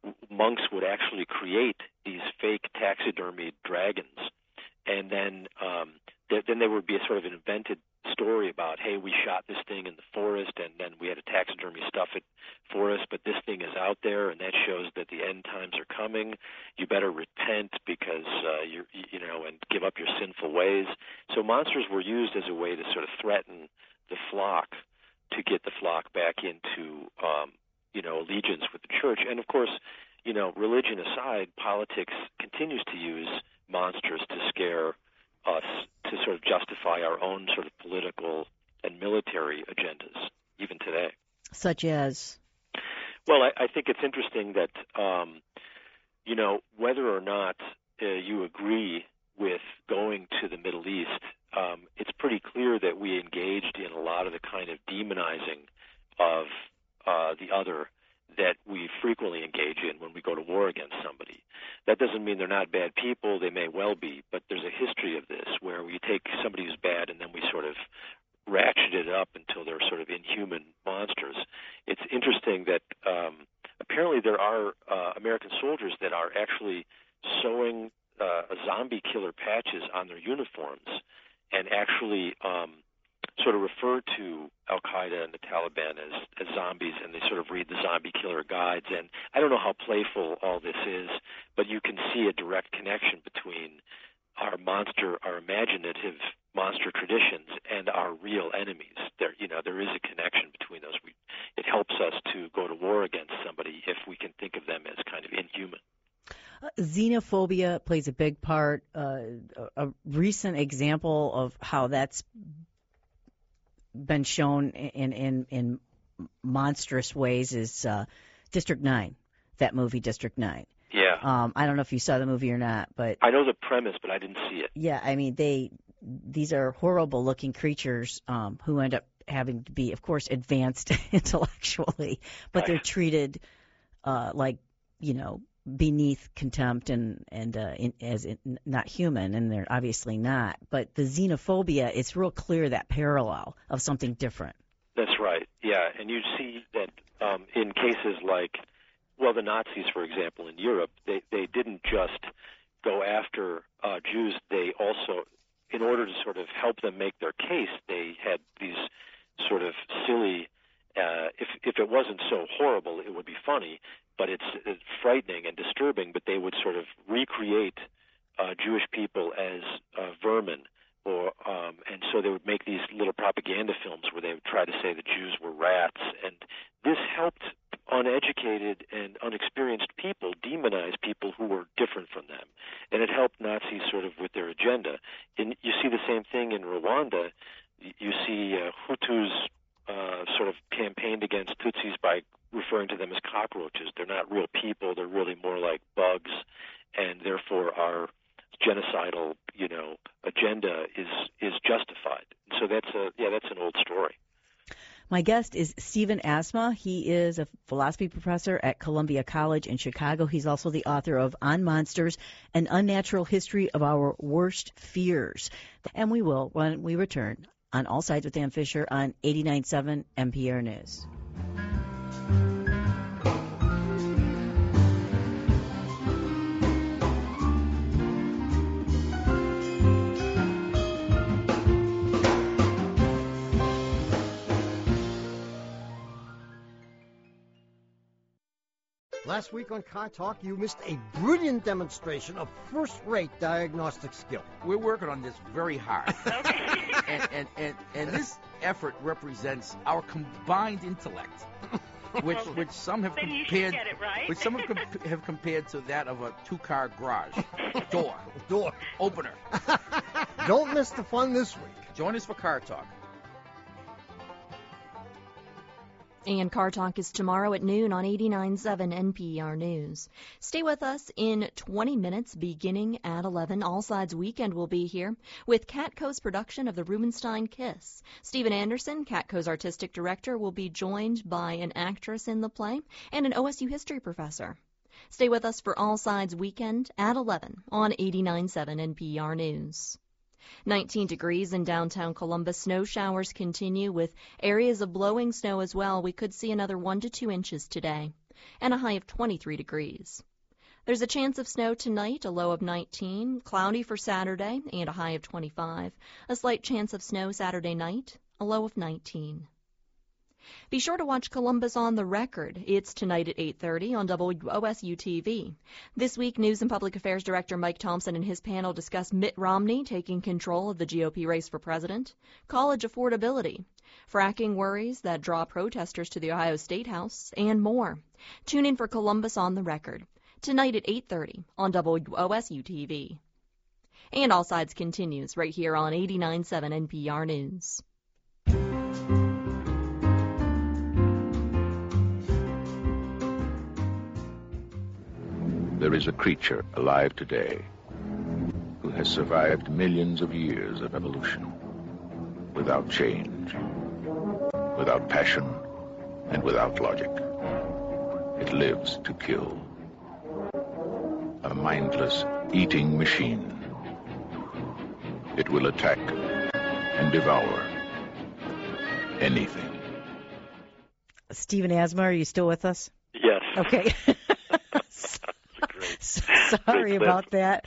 monks would actually create these fake taxidermied dragons, and then um, th- then there would be a sort of an invented story about, hey, we shot this thing in the forest, and then we had a taxidermy stuff it for us, but this thing is out there, and that shows that the end times are coming. You better repent because uh, you're, you know, and give up your sinful ways. So monsters were used as a way to sort of threaten the flock, to get the flock back into, um, you know, allegiance with the church. And of course, you know, religion aside, politics continues to use monsters to scare us, to sort of justify our own sort of political and military agendas, even today. Such as? Well, I, I think it's interesting that, um, you know, whether or not uh, you agree with going to the Middle East, um, it's pretty clear that we engaged in a lot of the kind of demonizing of uh, the other that we frequently engage in when we go to war against somebody. That doesn't mean they're not bad people. They may well be, but there's a history of this where we take somebody who's bad and then we sort of ratchet it up until they're sort of inhuman monsters. It's interesting that um, apparently there are uh, American soldiers that are actually sewing uh, zombie killer patches on their uniforms and actually um, sort of refer to Al-Qaeda and the Taliban as, as zombies, and they sort of read the zombie killer guides. And I don't know how playful all this is, but you can see a direct connection between our monster, our imaginative monster traditions and our real enemies. There, you know, there is a connection between those. We, it helps us to go to war against somebody if we can think of them as kind of inhuman. Uh, xenophobia plays a big part. Uh, a, a recent example of how that's been shown in in, in monstrous ways is uh, District nine, that movie District nine. Yeah. Um, I don't know if you saw the movie or not, but I know the premise, but I didn't see it. Yeah, I mean, they these are horrible-looking creatures um, who end up having to be, of course, advanced intellectually, but Right. they're treated uh, like, you know, beneath contempt and and uh, in, as in, not human, and they're obviously not. But the xenophobia, it's real clear that parallel of something different. That's right. Yeah, and you see that um, in cases like, well, the Nazis, for example, in Europe, they they didn't just go after uh, Jews. They also, in order to sort of help them make their case, they had these sort of silly. Uh, if if it wasn't so horrible, it would be funny. But it's, it's frightening and disturbing. But they would sort of recreate uh, Jewish people as uh, vermin, or um, and so they would make these little propaganda films where they would try to say the Jews were rats, and this helped uneducated and unexperienced people demonize people who were different from them, and it helped Nazis sort of with their agenda. And you see the same thing in Rwanda. You see uh, Hutus uh, sort of campaigned against Tutsis by referring to them as cockroaches. They're not real people. They're really more like bugs, and therefore our genocidal, you know, agenda is is justified. So that's a yeah, that's an old story. My guest is Stephen Asma. He is a philosophy professor at Columbia College in Chicago. He's also the author of On Monsters, An Unnatural History of Our Worst Fears. And we will, when we return, on All Sides with Dan Fisher on eighty-nine point seven N P R News. Last week on Car Talk, you missed a brilliant demonstration of first-rate diagnostic skill. We're working on this very hard. and, and, and, and this effort represents our combined intellect, which which some have Then you should compared get it right. which some have, comp- have compared to that of a two-car garage door door opener. Don't miss the fun this week. Join us for Car Talk. And Car Talk is tomorrow at noon on eighty-nine point seven N P R News. Stay with us in twenty minutes beginning at eleven. All Sides Weekend will be here with Catco's production of the Rubenstein Kiss. Stephen Anderson, Catco's artistic director, will be joined by an actress in the play and an O S U history professor. Stay with us for All Sides Weekend at eleven on eighty-nine point seven N P R News. nineteen degrees in downtown Columbus. Snow showers continue with areas of blowing snow as well. We could see another one to two inches today. and a high of twenty-three degrees. There's a chance of snow tonight, a low of nineteen, cloudy for Saturday, and a high of twenty-five. A slight chance of snow Saturday night, a low of nineteen. Be sure to watch Columbus on the Record. It's tonight at eight thirty on W O S U T V. This week, News and Public Affairs Director Mike Thompson and his panel discuss Mitt Romney taking control of the G O P race for president, college affordability, fracking worries that draw protesters to the Ohio State House, and more. Tune in for Columbus on the Record, tonight at eight thirty on W O S U T V. And All Sides continues right here on eighty-nine point seven N P R News. There is a creature alive today who has survived millions of years of evolution without change, without passion, and without logic. It lives to kill. A mindless eating machine. It will attack and devour anything. Stephen Asma, are you still with us? Yes. Okay. Sorry about that.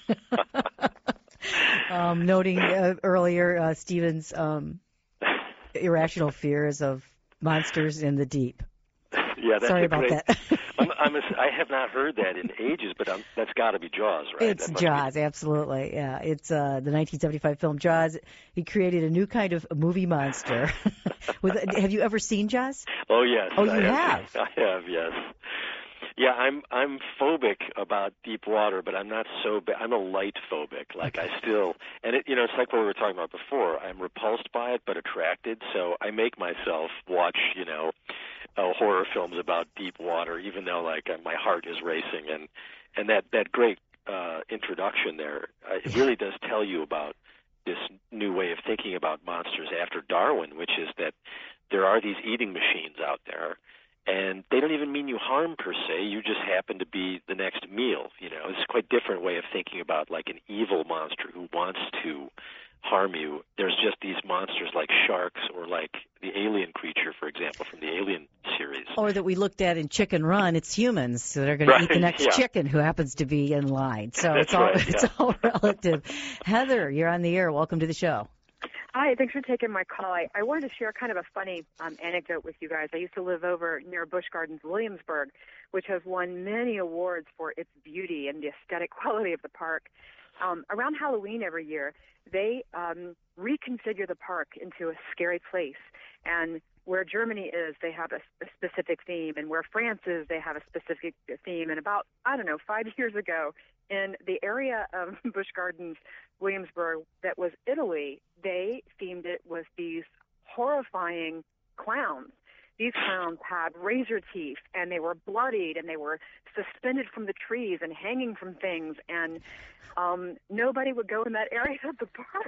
um, noting uh, earlier uh, Stephen's um, irrational fears of monsters in the deep. Yeah, that's Sorry a about great, that. I'm, I'm a, I have not heard that in ages, but I'm, that's got to be Jaws, right? It's That must Jaws, be... absolutely. Yeah, it's uh, the nineteen seventy-five film Jaws. He created a new kind of movie monster. With, have you ever seen Jaws? Oh yes. Oh, you I have. have. I have, yes. Yeah, I'm I'm phobic about deep water, but I'm not so ba- I'm a light phobic. Like I still, and it, you know, it's like what we were talking about before. I'm repulsed by it, but attracted. So I make myself watch, you know, uh, horror films about deep water, even though like uh, my heart is racing. And and that that great uh, introduction there, uh, it really does tell you about this new way of thinking about monsters after Darwin, which is that there are these eating machines out there. And they don't even mean you harm per se. You just happen to be the next meal. You know, it's a quite different way of thinking about like an evil monster who wants to harm you. There's just these monsters like sharks or like the alien creature, for example, from the Alien series. Or that we looked at in Chicken Run, it's humans that are going right, to eat the next yeah. chicken who happens to be in line. So That's it's all right, it's yeah. all relative. Heather, you're on the air. Welcome to the show. Hi, thanks for taking my call. I, I wanted to share kind of a funny um, anecdote with you guys. I used to live over near Busch Gardens, Williamsburg, which has won many awards for its beauty and the aesthetic quality of the park. Um, around Halloween every year, they um, reconfigure the park into a scary place. And where Germany is, they have a, a specific theme. And where France is, they have a specific theme. And about, I don't know, five years ago, in the area of Busch Gardens, Williamsburg, that was Italy, they themed it with these horrifying clowns. These clowns had razor teeth, and they were bloodied, and they were suspended from the trees and hanging from things, and um, nobody would go in that area of the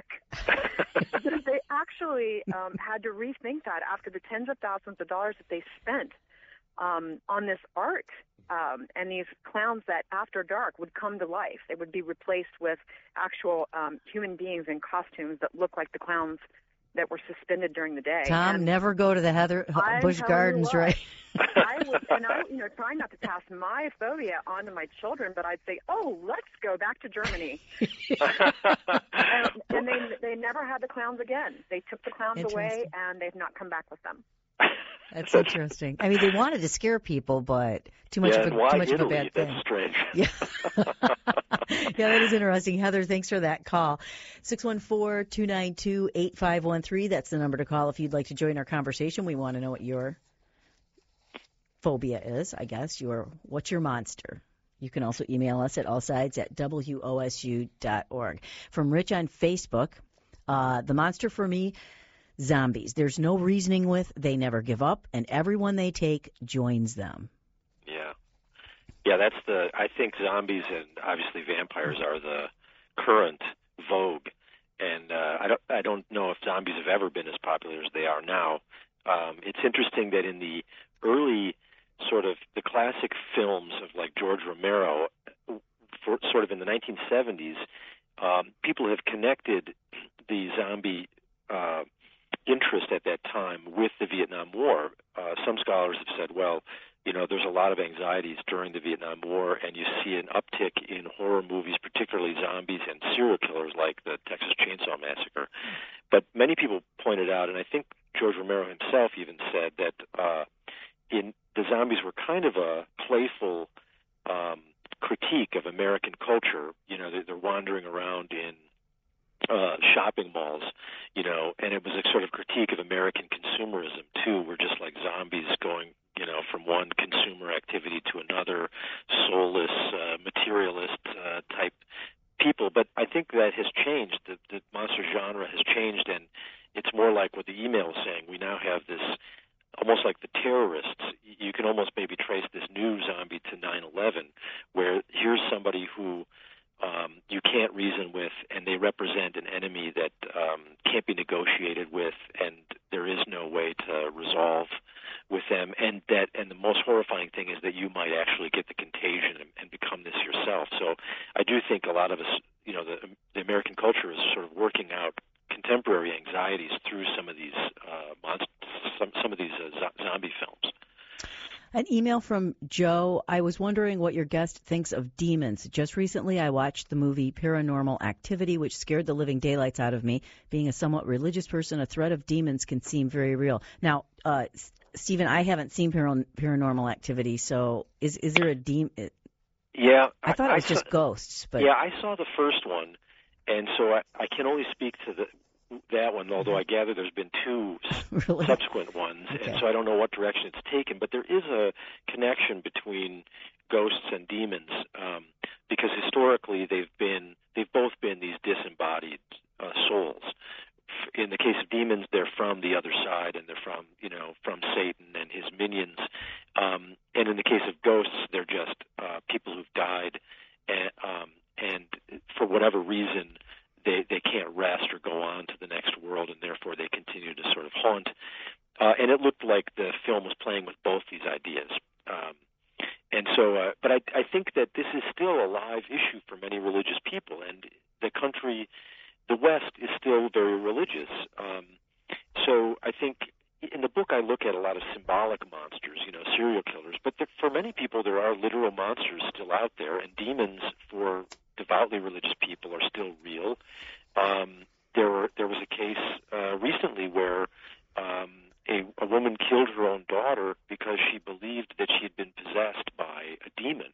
park. They actually um, had to rethink that after the tens of thousands of dollars that they spent um, on this art. Um, and these clowns that after dark would come to life. They would be replaced with actual um, human beings in costumes that look like the clowns that were suspended during the day. Tom, and never go to the Heather I'm Busch Gardens, what, right? I would, and I, you know, trying not to pass my phobia on to my children, but I'd say, oh, let's go back to Germany. and and they, they never had the clowns again. They took the clowns away, and they've not come back with them. That's interesting. I mean, they wanted to scare people, but too much yeah, of a, why too much Italy? of a bad thing. That's strange. Yeah. Yeah, that is interesting. Heather, thanks for that call. six one four, two nine two, eight five one three. That's the number to call if you'd like to join our conversation. We want to know what your phobia is, I guess. Your what's your monster? You can also email us at allsides at W O S U dot org. From Rich on Facebook, uh, the monster for me, zombies. There's no reasoning with, they never give up, and everyone they take joins them. Yeah. Yeah, that's the, I think zombies and obviously vampires are the current vogue. And uh, I don't I don't know if zombies have ever been as popular as they are now. Um, it's interesting that in the early sort of the classic films of like George Romero, for, sort of in the nineteen seventies, um, people have connected the zombie uh, interest at that time with the Vietnam War. Uh, some scholars have said, well, you know, there's a lot of anxieties during the Vietnam War, and you see an uptick in horror movies, particularly zombies and serial killers like the Texas Chainsaw Massacre. But many people pointed out, and I think George Romero himself even said that uh, in the zombies were kind of a playful um, critique of American culture. You know, they're, they're wandering around in uh, shopping malls, you know, and it was a sort of critique of American consumerism, too. We're just like zombies going, you know, from one consumer activity to another, soulless, uh, materialist uh, type people. But I think that has changed. The, the monster genre has changed, and it's more like what the email is saying. We now have this, almost like the terrorists. You can almost maybe trace this new zombie to nine eleven, where here's somebody who um, you can't reason with, and they represent an enemy that um, can't be negotiated with, and there is no way to resolve with them. And that, and the most horrifying thing is that you might actually get the contagion and, and become this yourself. So I do think a lot of us, you know, the, the American culture is sort of working out contemporary anxieties through some of these uh, monst- some some of these uh, zo- zombie films. An email from Joe. I was wondering what your guest thinks of demons. Just recently I watched the movie Paranormal Activity, which scared the living daylights out of me. Being a somewhat religious person, a threat of demons can seem very real. Now, uh, Stephen, I haven't seen Par- Paranormal Activity, so is is there a demon? Yeah. I thought I, it was I just saw, ghosts. But yeah, I saw the first one, and so I, I can only speak to the that one, although I gather there's been two really? subsequent ones, Okay. and so I don't know what direction it's taken. But there is a connection between ghosts and demons, um, because historically they've been they've both been these disembodied uh, souls. In the case of demons, they're from the other side, and they're from you know from Satan and his minions. Um, and in the case of ghosts, they're just uh, people who've died, and, um, and for whatever reason, they they can't rest or go on to the next world, and therefore they continue to sort of haunt. Uh, and it looked like the film was playing with both these ideas. Um, and so, uh, but I, I think that this is still a live issue for many religious people, and the country, the West, is still very religious. Um, so I think in the book I look at a lot of symbolic monsters, you know, serial killers, but there, for many people there are literal monsters still out there, and demons for devoutly religious people are still real. Um, there were there was a case uh, recently where um, a, a woman killed her own daughter because she believed that she had been possessed by a demon.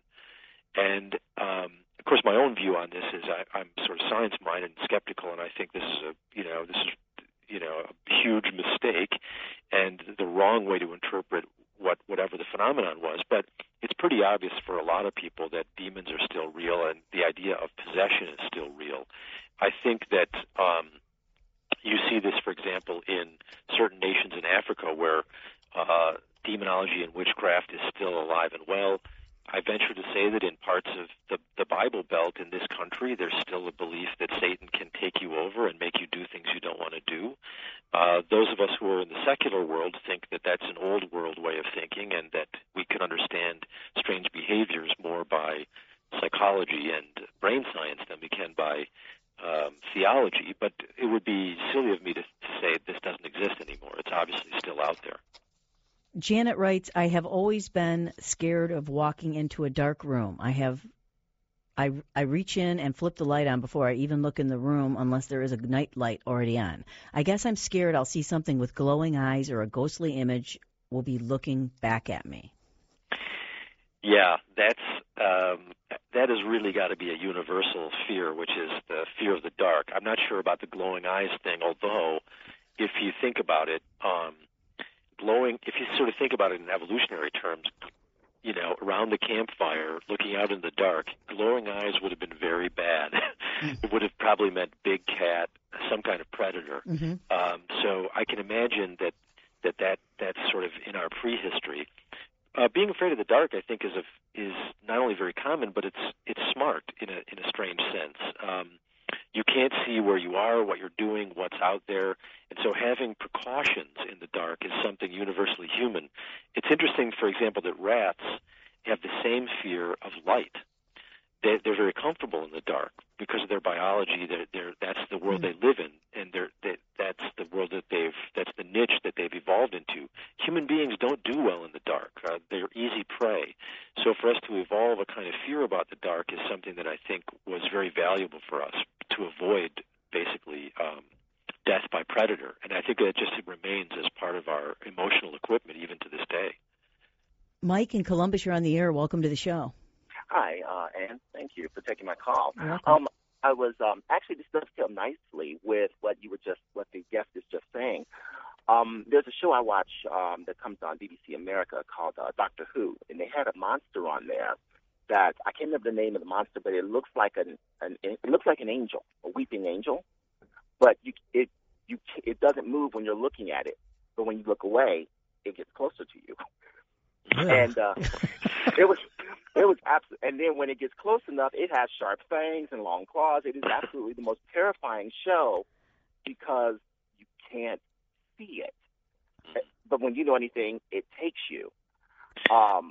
And um, of course, my own view on this is I, I'm sort of science-minded and skeptical, and I think this is a you know this is you know a huge mistake and the wrong way to interpret what whatever the phenomenon was. But it's pretty obvious for a lot of people that demons are still real, and the idea of possession is still real. I think that um, you see this, for example, in certain nations in Africa where uh, demonology and witchcraft is still alive and well. I venture to say that in parts of the, the Bible Belt in this country, there's still a belief that Satan can take you over and make you do things you don't want to do. Uh, those of us who are in the secular world think that that's an old world way of thinking, and that we can understand strange behaviors more by psychology and brain science than we can by um, theology. But it would be silly of me to, to say this doesn't exist anymore. It's obviously still out there. Janet writes, I have always been scared of walking into a dark room. I have, I, I reach in and flip the light on before I even look in the room unless there is a night light already on. I guess I'm scared I'll see something with glowing eyes or a ghostly image will be looking back at me. Yeah, that's um, that has really got to be a universal fear, which is the fear of the dark. I'm not sure about the glowing eyes thing, although if you think about it, um, glowing, if you sort of think about it in evolutionary terms, you know, around the campfire, looking out in the dark, glowing eyes would have been very bad. It would have probably meant big cat, some kind of predator. Mm-hmm. Um, so I can imagine that, that, that that's sort of in our prehistory. Uh, being afraid of the dark, I think, is a, is not only very common, but it's it's smart in a in a strange sense. Um, you can't see where you are, what you're doing, what's out there, and so having precautions in the dark is something universally human. It's interesting, for example, that rats have the same fear of light. they, they're very comfortable in the dark because of their biology. They're, they're, that's the world mm. they live in, and they're, they, that's the world that they've, that's the niche that they've evolved into. Human beings don't do well in the dark. Uh, they're easy prey. So for us to evolve a kind of fear about the dark is something that I think was very valuable for us to avoid, basically, um, death by predator. And I think that just remains as part of our emotional equipment even to this day. Mike in Columbus, you're on the air. Welcome to the show. Hi, uh, Ann. Thank you for taking my call. You're welcome. Um, I was um, actually this dovetailed nicely with what you were just, what the guest is just saying. Um, there's a show I watch um, that comes on B B C America called uh, Doctor Who, and they had a monster on there that I can't remember the name of the monster, but it looks like an, an it looks like an angel, a weeping angel, but you it you it doesn't move when you're looking at it, but when you look away, it gets closer to you. Yeah. And uh, it was it was absolutely, and then when it gets close enough, it has sharp fangs and long claws. It is absolutely the most terrifying show because you can't see it. But when you know anything, it takes you. Um,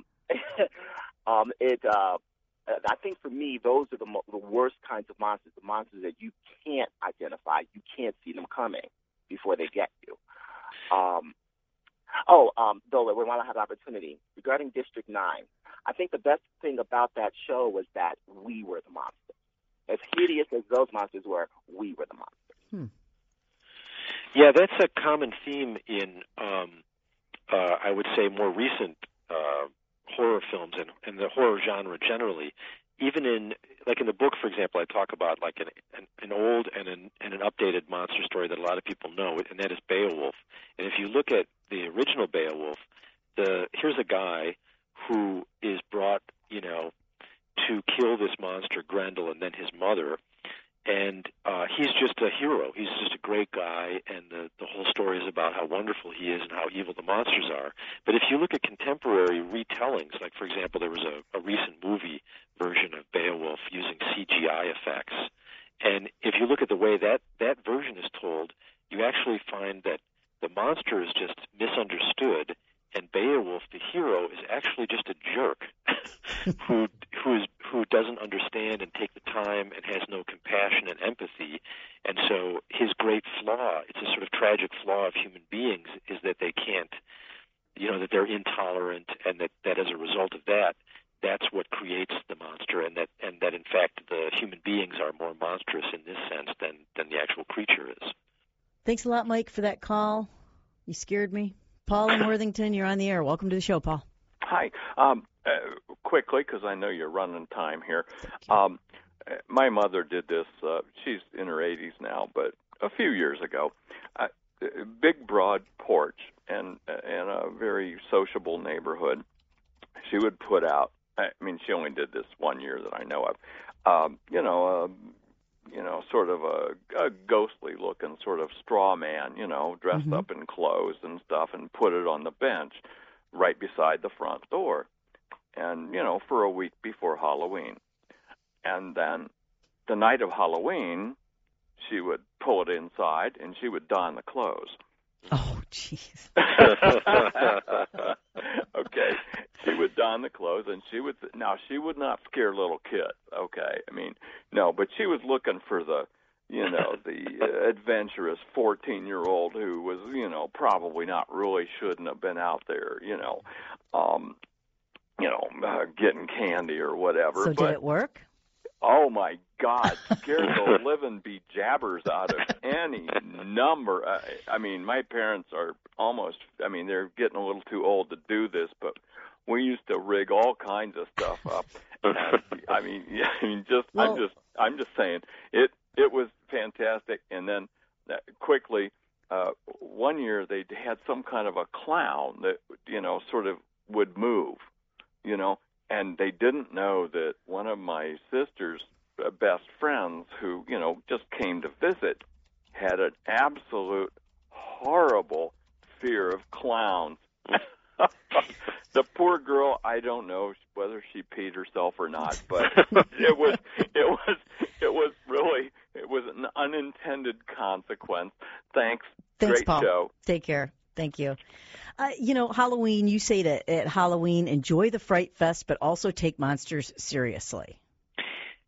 um, it. Uh, I think for me, those are the, mo- the worst kinds of monsters. The monsters that you can't identify, you can't see them coming before they get you. Um, oh, um, though, while I have opportunity regarding District Nine, I think the best thing about that show was that we were the monsters. As hideous as those monsters were, we were the monsters. Hmm. Yeah, that's a common theme in, um, uh, I would say, more recent uh, horror films and, and the horror genre generally. Even in, like in the book, for example, I talk about like an an, an old and an, and an updated monster story that a lot of people know, and that is Beowulf. And if you look at the original Beowulf, the here's a guy who is brought, you know, to kill this monster Grendel and then his mother. And uh, he's just a hero. He's just a great guy, and the, the whole story is about how wonderful he is and how evil the monsters are. But if you look at contemporary retellings, like, for example, there was a, a recent movie version of Beowulf using C G I effects, and if you look at the way that, that version is told, you actually find that the monster is just misunderstood, and Beowulf, the hero, is actually just a jerk who who is who doesn't understand and take the time and has no compassion and empathy. And so his great flaw, it's a sort of tragic flaw of human beings, is that they can't, you know, that they're intolerant, and that, that as a result of that, that's what creates the monster, and that and that in fact the human beings are more monstrous in this sense than, than the actual creature is. Thanks a lot, Mike, for that call. You scared me. Paul in Worthington, you're on the air. Welcome to the show, Paul. Hi. Um, uh, quickly, because I know you're running time here. Um, my mother did this. Uh, she's in her eighties now, but a few years ago, uh, big, broad porch and and a very sociable neighborhood. She would put out. I mean, she only did this one year that I know of. Um, you know. Uh, you know, sort of a, a ghostly-looking sort of straw man, you know, dressed mm-hmm. up in clothes and stuff, and put it on the bench right beside the front door, and, you know, for a week before Halloween. And then the night of Halloween, she would pull it inside, and she would don the clothes. Oh, jeez. Okay. She would don the clothes, and she would, now she would not scare little kids, okay? I mean, no, but she was looking for the, you know, the uh, adventurous fourteen-year-old who was, you know, probably not really shouldn't have been out there, you know, um, you know, uh, getting candy or whatever. So but, did it work? Oh, my God, scared the living be-jabbers out of any number. I, I mean, my parents are almost, I mean, they're getting a little too old to do this, but we used to rig all kinds of stuff up. And, I mean, yeah, I mean, just well, I'm just I'm just saying it. It was fantastic. And then uh, quickly, uh, one year they had some kind of a clown that, you know, sort of would move, you know. And they didn't know that one of my sister's best friends, who, you know, just came to visit, had an absolute horrible fear of clowns. The poor girl, I don't know whether she peed herself or not, but it was, it was, it was really, it was an unintended consequence. Thanks. Thanks, Great Paul. show. Take care. Thank you. Uh, you know, Halloween, you say that at Halloween, enjoy the Fright Fest, but also take monsters seriously.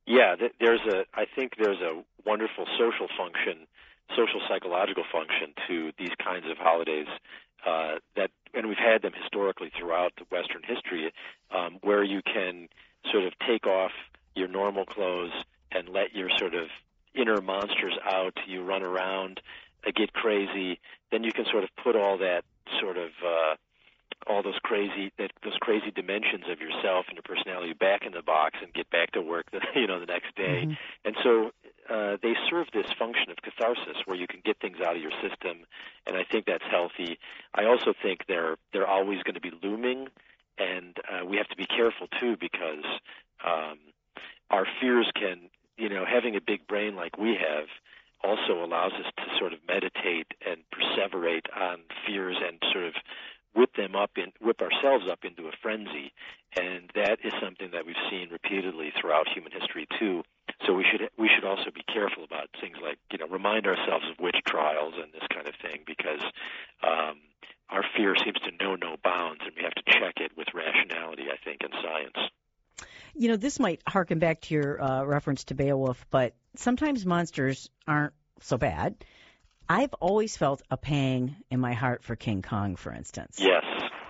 Yeah, th- there's a. I think there's a wonderful social function, social psychological function to these kinds of holidays. Uh, that, and we've had them historically throughout Western history, um, where you can sort of take off your normal clothes and let your sort of inner monsters out. You run around, uh, get crazy. Then you can sort of put all that sort of uh, all those crazy that those crazy dimensions of yourself and your personality back in the box and get back to work the you know the next day. Mm-hmm. And so uh, they serve this function of catharsis where you can get things out of your system, and I think that's healthy. I also think they're they're always going to be looming, and uh, we have to be careful too, because um, our fears can, you know, having a big brain like we have also allows us to sort of meditate and perseverate on fears and sort of whip them up in whip ourselves up into a frenzy, and that is something that we've seen repeatedly throughout human history too. So we should we should also be careful about things like, you know, remind ourselves of witch trials and this kind of thing, because um, our fear seems to know no bounds, and we have to check it with rationality, I think, and science. You know, this might harken back to your uh, reference to Beowulf, but sometimes monsters aren't so bad. I've always felt a pang in my heart for King Kong, for instance. Yes.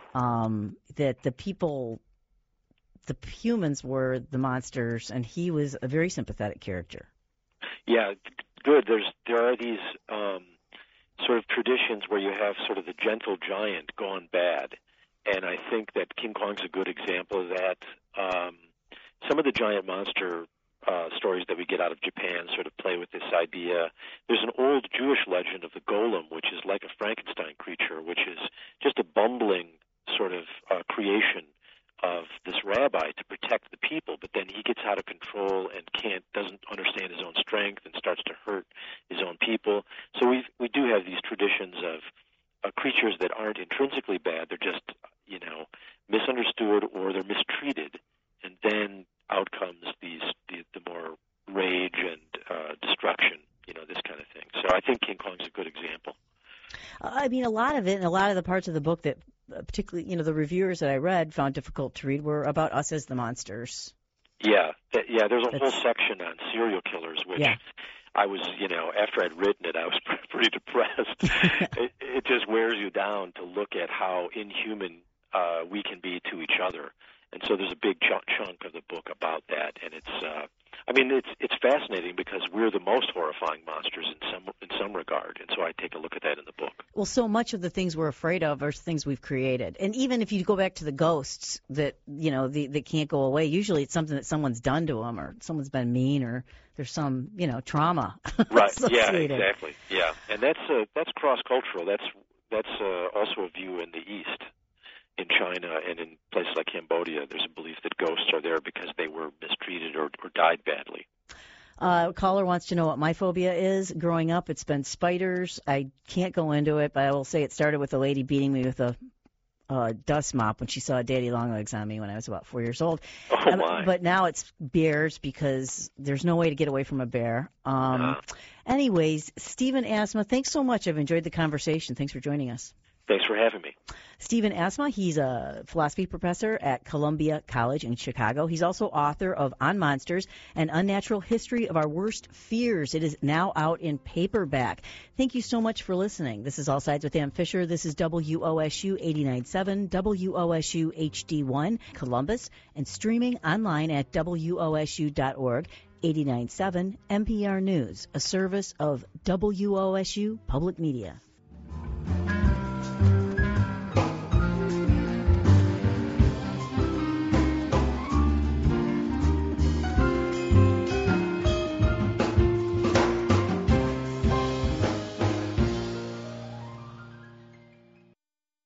Um, that the people, the humans were the monsters, and he was a very sympathetic character. Yeah, good. There's there are these um, sort of traditions where you have sort of the gentle giant gone bad, and I think that King Kong's a good example of that. Um, some of the giant monster Uh, stories that we get out of Japan sort of play with this idea. There's an old Jewish legend of the golem, which is like a Frankenstein creature, which is just a bumbling sort of uh, creation of this rabbi to protect the people, but then he gets out of control and can't, doesn't understand his own strength and starts to hurt his own people. So we we do have these traditions of uh, creatures that aren't intrinsically bad. They're just, you know, misunderstood or they're mistreated, and then out comes these the, the more rage and uh, destruction, you know, this kind of thing. So I think King Kong's a good example. I mean, a lot of it, and a lot of the parts of the book that, uh, particularly, you know, the reviewers that I read found difficult to read were about us as the monsters. Yeah, that, yeah. There's a That's, whole section on serial killers, which yeah. I was, you know, after I'd written it, I was pretty depressed. it, it just wears you down to look at how inhuman uh, we can be to each other. And so there's a big ch- chunk of the book about that, and it's, uh, I mean, it's it's fascinating because we're the most horrifying monsters in some in some regard, and so I take a look at that in the book. Well, so much of the things we're afraid of are things we've created, and even if you go back to the ghosts that you know the, that can't go away, usually it's something that someone's done to them, or someone's been mean, or there's some you know trauma. Right. Yeah. Exactly. Yeah. And that's uh, that's cross cultural. That's that's uh, also a view in the East. In China and in places like Cambodia, there's a belief that ghosts are there because they were mistreated or, or died badly. Uh, caller wants to know what my phobia is. Growing up, it's been spiders. I can't go into it, but I will say it started with a lady beating me with a uh, dust mop when she saw Daddy Longlegs on me when I was about four years old. Oh, my. Um, but now it's bears because there's no way to get away from a bear. Um, uh. Anyways, Stephen Asma, thanks so much. I've enjoyed the conversation. Thanks for joining us. Thanks for having me. Stephen Asma, he's a philosophy professor at Columbia College in Chicago. He's also author of On Monsters, An Unnatural History of Our Worst Fears. It is now out in paperback. Thank you so much for listening. This is All Sides with Ann Fisher. This is W O S U eighty-nine point seven, W O S U H D one, Columbus, and streaming online at W O S U dot org. eighty-nine point seven N P R News, a service of W O S U Public Media.